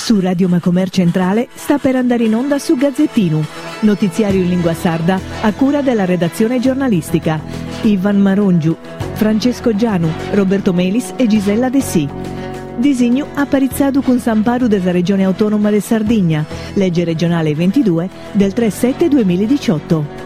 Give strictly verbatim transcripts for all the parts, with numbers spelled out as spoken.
Su Radio Macomer Centrale sta per andare in onda su Gazzettino, notiziario in lingua sarda a cura della redazione giornalistica. Ivan Marongiu, Francesco Gianu, Roberto Melis e Gisella De Sì. Disegno apparizzato con Samparu della Regione Autonoma de Sardigna, legge regionale ventidue del tre sette duemiladiciotto.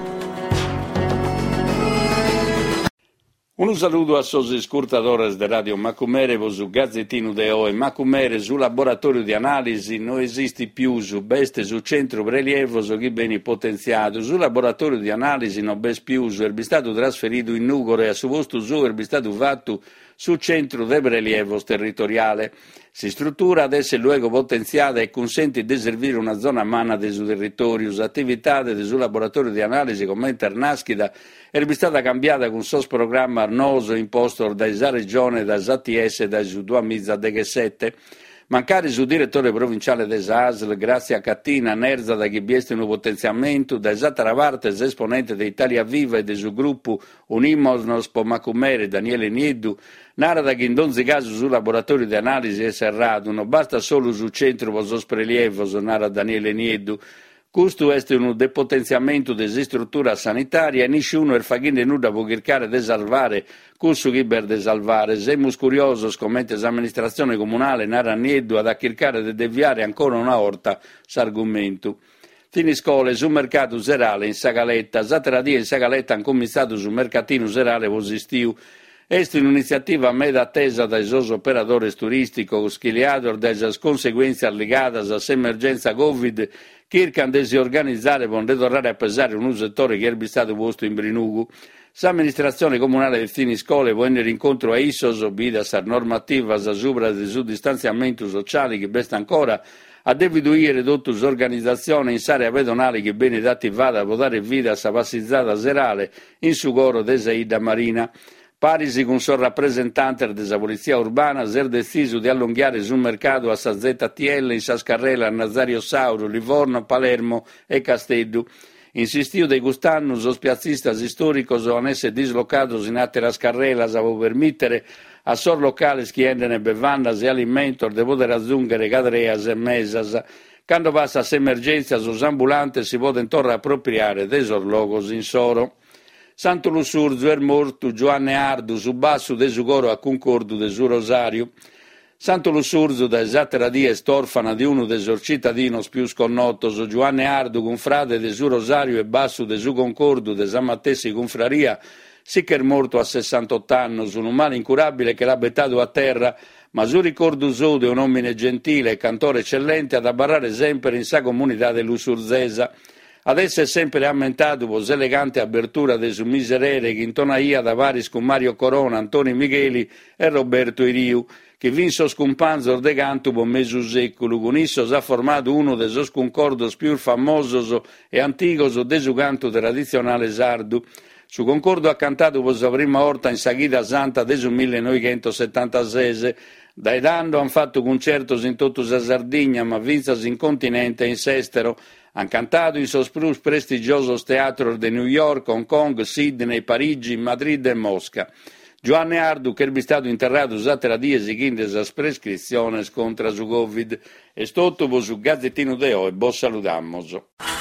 Un saluto a sosi scurtadores de Radio Macumere, su Gazzettino de O e Macumere, su laboratorio di analisi, non esiste più su beste su centro prelievo, su chi beni potenziato, su laboratorio di analisi non bes più, su erbi stato trasferito in Nugore, a su posto su erbi stato fatto su centro de prelievo territoriale. Si struttura adesso il luogo potenziata e consente di servire una zona mana del suo territorio, su attività del suo laboratorio di analisi come internaschida, è stata cambiata con sos programma arnoso imposto da esa regione, da esa T S e da su due mizza de G sette. Mancare su direttore provinciale desa A S L, grazie a Cattina, Nerza da chi bieste un potenziamento, da esa Taravarte, esponente di Italia Viva e del suo gruppo Unimos po Macumere, Daniele Nieddu, nara da chi in donzi caso sul laboratorio di analisi è serrato, non basta solo sul centro posos prelievo, nara Daniele Nieddu. Questo è un depotenziamento della struttura sanitaria e nessuno è facendo nulla per cercare di salvare questo che per di salvare. Siamo curiosi, commenta l'amministrazione comunale Nara Nieddu, ad cercare di deviare ancora una volta questo argomento. Fini scole sul mercato serale in Sagaletta, Zatradia in Sagaletta hanno cominciato sul mercatino serale positivo. È un'iniziativa meda attesa dai suoi operatori turistici, schigliato dalle conseguenze legate all'emergenza Covid, che cercano di si organizzare per ritornare a pesare un settore che è stato posto in brinugu. L'amministrazione comunale di Fini Scole può venire incontro a Issos, obbedienza normativa, a supera del suo distanziamento sociale che besta ancora a deviduire tutta l'organizzazione in area pedonale che viene attivata per dare vita a passizzata serale in sugoro della Marina. Parisi con suo rappresentante della polizia urbana si è deciso di allungare sul mercato a Z T L in Sascarrella, Nazario Sauro, Livorno, Palermo e Castello. Insistiu dei quest'anno, os piazzistas storici hanno essere dislocados in altre Scarrella per permettere a sor locali che entrano bevandas e alimentos di poter aggiungere cadreas e mesas. Quando passa a emergenza, os ambulantes si possono tornare appropriare dei sorlogos in soro. Santo Lussurzu è morto Giovanni Ardu su basso de su coro a concordo de su rosario. Santo Lussurzu da esatta dia storfana di uno dei suoi cittadini più sconnotos, Giovanni Ardu con frate de su rosario e basso de su concordo de San Mattesi confraria, sì che è morto a sessantotto anni, un male incurabile che l'ha bettato a terra, ma su ricordo suo di un uomo gentile e cantore eccellente ad abbarrare sempre in sa comunità dell'Usurzesa. Adesso è sempre ammentato per l'elegante apertura dei suoi miserere che intonaia da vari con Mario Corona, Antonio Micheli e Roberto Iriu, che vinso scumpanzo de canto per mezzo secolo, con esso si è formato uno dei suoi concordos più famosi e antichi del suo canto tradizionale sardo. Su concordo ha cantato per la prima volta in Saghita Santa del millenovecentosettantasei. Dai dando hanno fatto concerti in tutta la Sardegna, ma vinzasi in continente e in Sestero. Han cantato in sospirus prestigiosos teatros di New York, Hong Kong, Sydney, Parigi, Madrid e Mosca. Giovanni Ardu, che è stato interrato usate la diesi quindes as prescrizione contro su Covid. E stotto su Gazzettino de O e bo saludamos.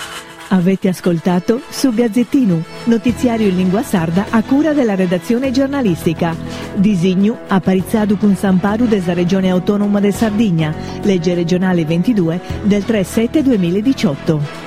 Avete ascoltato su Gazzettino, notiziario in lingua sarda a cura della redazione giornalistica. Disegno apparizzato con Samparu della Regione Autonoma de Sardigna, legge regionale ventidue del tre sette duemiladiciotto.